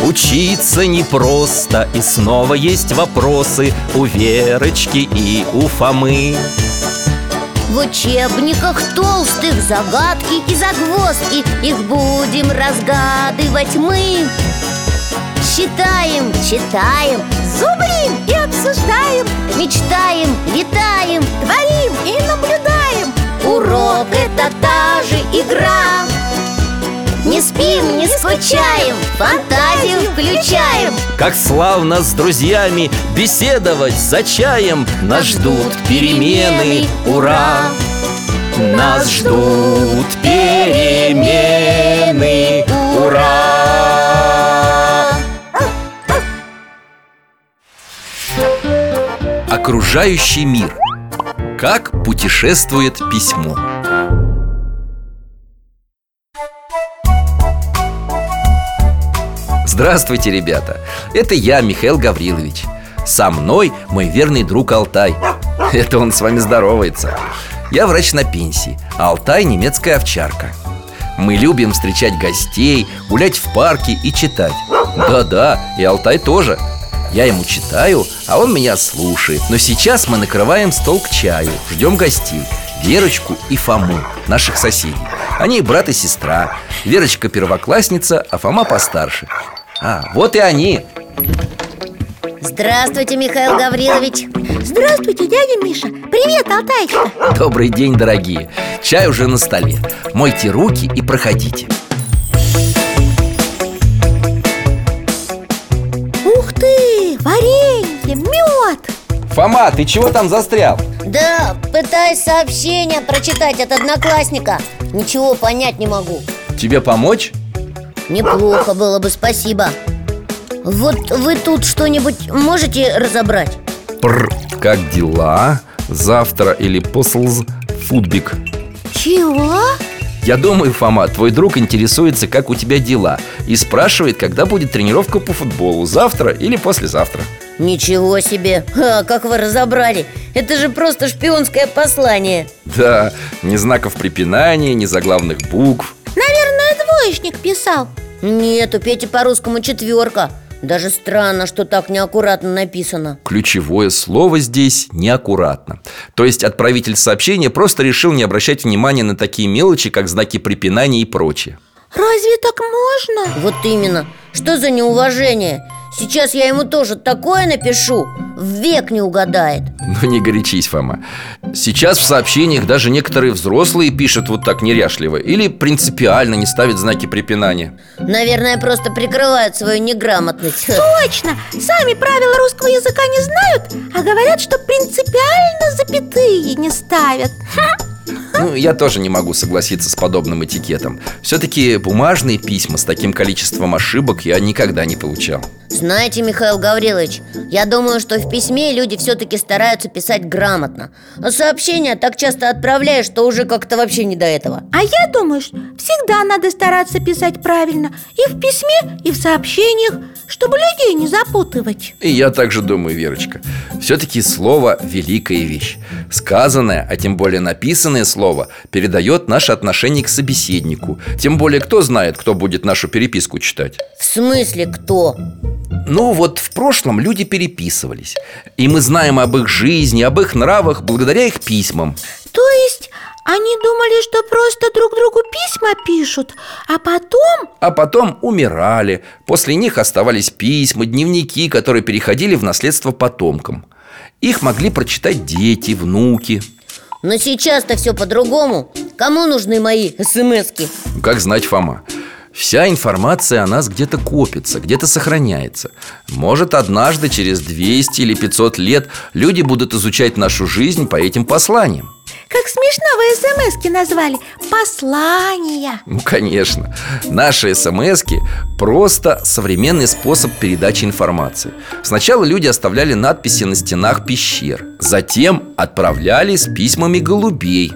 Учиться непросто, и снова есть вопросы у Верочки и у Фомы. В учебниках толстых загадки и загвоздки, их будем разгадывать мы. Считаем, читаем, зубрим и обсуждаем, мечтаем, летаем, творим и наблюдаем. Урок — это та же игра. Не спим, не скучаем, фантазию включаем. Как славно с друзьями беседовать за чаем. Нас ждут перемены, ура! Нас ждут перемены, ура! Окружающий мир. Как путешествует письмо. Здравствуйте, ребята! Это я, Михаил Гаврилович. Со мной мой верный друг Алтай. Это он с вами здоровается. Я врач на пенсии, а Алтай — немецкая овчарка. Мы любим встречать гостей, гулять в парке и читать. Да-да, и Алтай тоже. Я ему читаю, а он меня слушает. Но сейчас мы накрываем стол к чаю, ждем гостей: Верочку и Фому, наших соседей. Они брат и сестра. Верочка первоклассница, а Фома постарше. Вот и они. Здравствуйте, Михаил Гаврилович. Здравствуйте, дядя Миша. Привет, Алтайчка. Добрый день, дорогие. Чай уже на столе. Мойте руки и проходите. Ух ты, варенье, мед. Фома, ты чего там застрял? Да, пытаюсь сообщение прочитать от одноклассника. Ничего понять не могу. Тебе помочь? Неплохо было бы, спасибо. Вот вы тут что-нибудь можете разобрать? Как дела? Завтра или послз футбик. Чего? Я думаю, Фома, твой друг интересуется, как у тебя дела, и спрашивает, когда будет тренировка по футболу: завтра или послезавтра. Ничего себе! Как вы разобрали? Это же просто шпионское послание. Да, ни знаков препинания, ни заглавных букв. Наверное, двоечник писал. Нет, у Пети по-русскому 4. Даже странно, что так неаккуратно написано. Ключевое слово здесь неаккуратно. То есть отправитель сообщения просто решил не обращать внимания на такие мелочи, как знаки препинания и прочее. Разве так можно? Вот именно. Что за неуважение? Сейчас я ему тоже такое напишу, век не угадает. Ну не горячись, Фома. Сейчас в сообщениях даже некоторые взрослые пишут вот так неряшливо или принципиально не ставят знаки препинания. Наверное, просто прикрывают свою неграмотность. Точно! Сами правила русского языка не знают, а говорят, что принципиально запятые не ставят. Ну, я тоже не могу согласиться с подобным этикетом. Все-таки бумажные письма с таким количеством ошибок я никогда не получал. Знаете, Михаил Гаврилович, я думаю, что в письме люди все-таки стараются писать грамотно. А сообщения так часто отправляешь, что уже как-то вообще не до этого. А я думаю, что всегда надо стараться писать правильно. И в письме, и в сообщениях, чтобы людей не запутывать. И я также думаю, Верочка. Все-таки слово – великая вещь. Сказанное, а тем более написанное слово передает наше отношение к собеседнику. Тем более, кто знает, кто будет нашу переписку читать. В смысле кто? Ну вот в прошлом люди переписывались, и мы знаем об их жизни, об их нравах благодаря их письмам. То есть они думали, что просто друг другу письма пишут, а потом умирали. После них оставались письма, дневники, которые переходили в наследство потомкам. Их могли прочитать дети, внуки. Но сейчас-то все по-другому. Кому нужны мои смски? Как знать, Фома. Вся информация о нас где-то копится, где-то сохраняется. Может, однажды, через 200 или 500 лет, люди будут изучать нашу жизнь по этим посланиям. как смешно вы смс-ки назвали. Послания. Ну, конечно. Наши смс-ки просто современный способ передачи информации. Сначала люди оставляли надписи на стенах пещер. Затем отправляли с письмами голубей.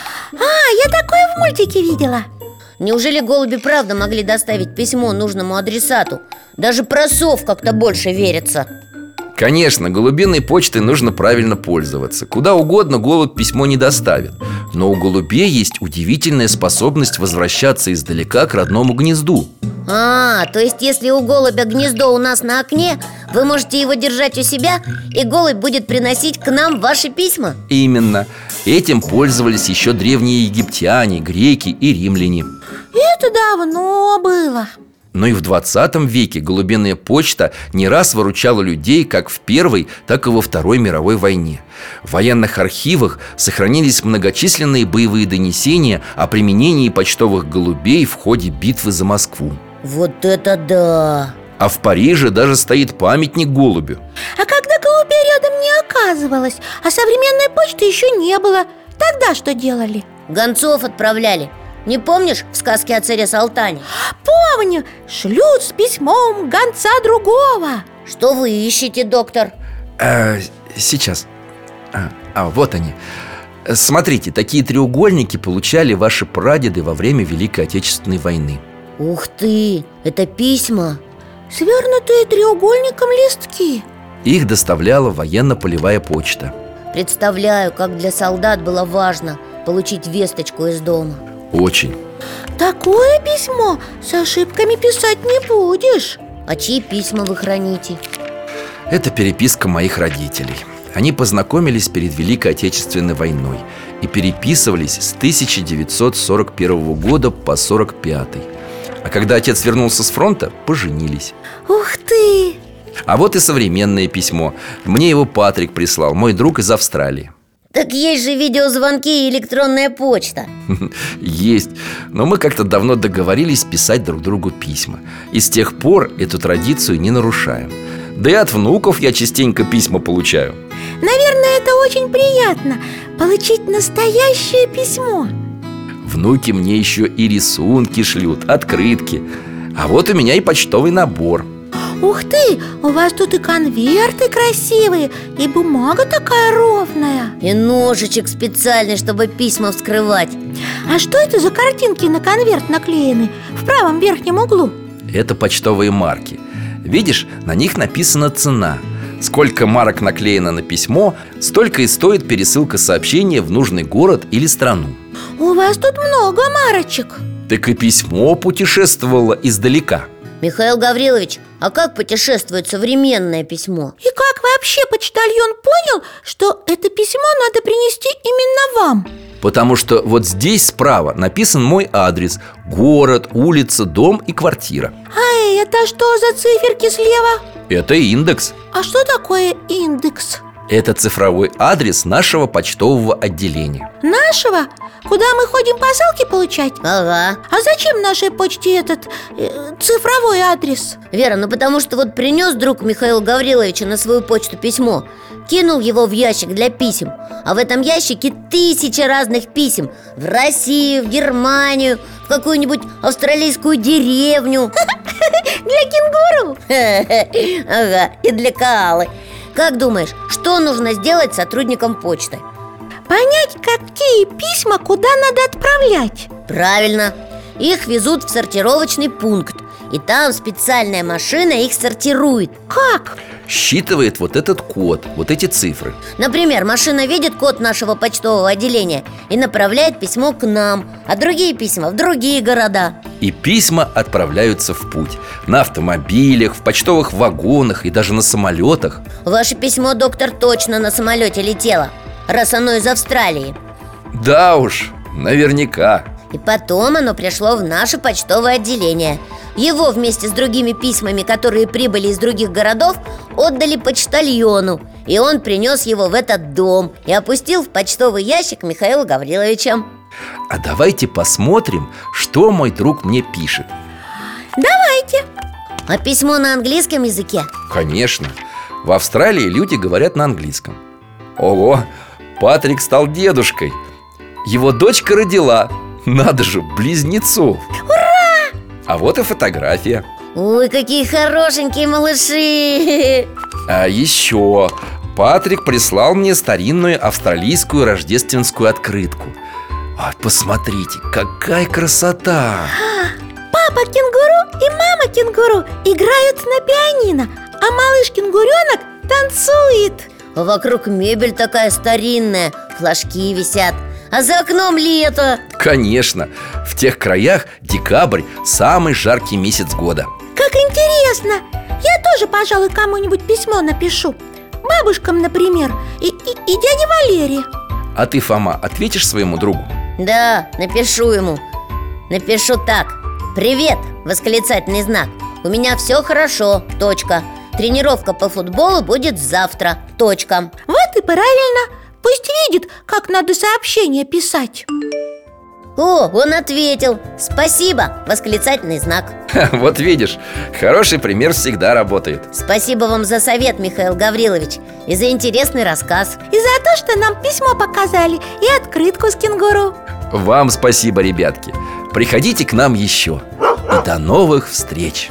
Я такое в мультике видела. Неужели голуби правда могли доставить письмо нужному адресату? Даже про сов как-то больше верится. Конечно, голубиной почтой нужно правильно пользоваться. Куда угодно голубь письмо не доставит. Но у голубей есть удивительная способность возвращаться издалека к родному гнезду. То есть если у голубя гнездо у нас на окне, вы можете его держать у себя, и голубь будет приносить к нам ваши письма? Именно. Этим пользовались еще древние египтяне, греки и римляне. Это давно было. Но и в 20 веке голубиная почта не раз выручала людей как в Первой, так и во Второй мировой войне. В военных архивах сохранились многочисленные боевые донесения о применении почтовых голубей в ходе битвы за Москву. Вот это да! А в Париже даже стоит памятник голубю. А когда голубей рядом не оказывалось, а современной почты еще не было, тогда что делали? Гонцов отправляли. Не помнишь в сказке о царе Салтане? Помню, шлют с письмом гонца другого. Что вы ищете, доктор? Сейчас. Вот они. Смотрите, такие треугольники получали ваши прадеды во время Великой Отечественной войны. Ух ты, это письма. Свернутые треугольником листки. Их доставляла военно-полевая почта. Представляю, как для солдат было важно получить весточку из дома. Очень. Такое письмо с ошибками писать не будешь. А чьи письма вы храните? Это переписка моих родителей. Они познакомились перед Великой Отечественной войной и переписывались с 1941 года по 1945. А когда отец вернулся с фронта, поженились. Ух ты! А вот и современное письмо. Мне его Патрик прислал, мой друг из Австралии. Так есть же видеозвонки и электронная почта. Есть, но мы как-то давно договорились писать друг другу письма. И с тех пор эту традицию не нарушаем. Да и от внуков я частенько письма получаю. Наверное, это очень приятно получить настоящее письмо. Внуки мне еще и рисунки шлют, открытки. А вот у меня и почтовый набор. Ух ты, у вас тут и конверты красивые, и бумага такая ровная. И ножичек специальный, чтобы письма вскрывать. А что это за картинки на конверт наклеены в правом верхнем углу? Это почтовые марки. Видишь, на них написана цена. Сколько марок наклеено на письмо, столько и стоит пересылка сообщения в нужный город или страну. У вас тут много марочек. Так и письмо путешествовало издалека. Михаил Гаврилович, а как путешествует современное письмо? И как вообще почтальон понял, что это письмо надо принести именно вам? Потому что вот здесь справа написан мой адрес: город, улица, дом и квартира. А это что за циферки слева? Это индекс. А что такое индекс? Это цифровой адрес нашего почтового отделения. Нашего? Куда мы ходим посылки получать? Ага. А зачем нашей почте этот цифровой адрес? Вера, потому что вот принес друг Михаила Гавриловича на свою почту письмо, кинул его в ящик для писем, а в этом ящике 1000 разных писем. В Россию, в Германию, в какую-нибудь австралийскую деревню. Для кенгуру? Ага, и для коалы. Как думаешь, что нужно сделать сотрудникам почты? Понять, какие письма куда надо отправлять. Правильно. Их везут в сортировочный пункт, и там специальная машина их сортирует. Как? Считывает вот этот код, вот эти цифры. Например, машина видит код нашего почтового отделения и направляет письмо к нам, а другие письма в другие города. И письма отправляются в путь. На автомобилях, в почтовых вагонах и даже на самолетах. Ваше письмо, доктор, точно на самолете летело, раз оно из Австралии. Да уж, наверняка. И потом оно пришло в наше почтовое отделение. Его вместе с другими письмами, которые прибыли из других городов, отдали почтальону. И он принес его в этот дом и опустил в почтовый ящик Михаила Гавриловича. А давайте посмотрим, что мой друг мне пишет. Давайте. А письмо на английском языке? Конечно. В Австралии люди говорят на английском. Ого, Патрик стал дедушкой. Его дочка родила. Надо же, близнецов. Ура! А вот и фотография. Ой, какие хорошенькие малыши! А еще Патрик прислал мне старинную австралийскую рождественскую открытку. Посмотрите, какая красота! Папа кенгуру и мама кенгуру играют на пианино, а малыш-кенгуренок танцует. Вокруг мебель такая старинная, флажки висят. А за окном лето. Конечно, в тех краях декабрь – самый жаркий месяц года. Как интересно! Я тоже, пожалуй, кому-нибудь письмо напишу. Бабушкам, например, и дяде Валере. А ты, Фома, ответишь своему другу? Да, напишу ему. Напишу так: «Привет!» восклицательный знак. У меня все хорошо. Точка. Тренировка по футболу будет завтра. Точка. Вот и правильно. Пусть видит, как надо сообщение писать. О, он ответил. Спасибо! Восклицательный знак. Вот видишь, хороший пример всегда работает. Спасибо вам за совет, Михаил Гаврилович, и за интересный рассказ. И за то, что нам письмо показали и открытку с кенгуру. Вам спасибо, ребятки. Приходите к нам еще. И до новых встреч.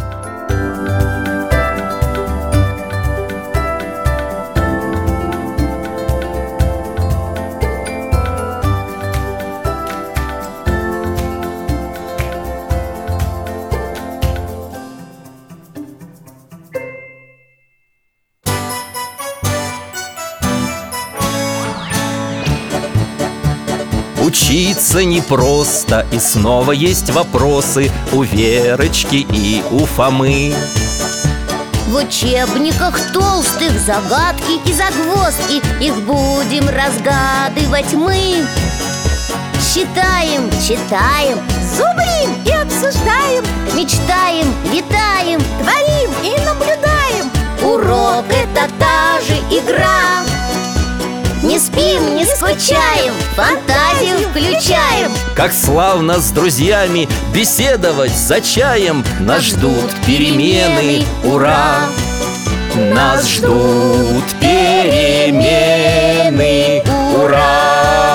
Учиться непросто, и снова есть вопросы у Верочки и у Фомы. В учебниках толстых загадки и загвоздки, их будем разгадывать мы. Считаем, читаем, Зубрим и обсуждаем, мечтаем, летаем, творим и наблюдаем. урок — это та же игра. Не спим, не скучаем, фантазию включаем. Как славно с друзьями беседовать за чаем. Нас ждут перемены, ура! Нас ждут перемены, ура!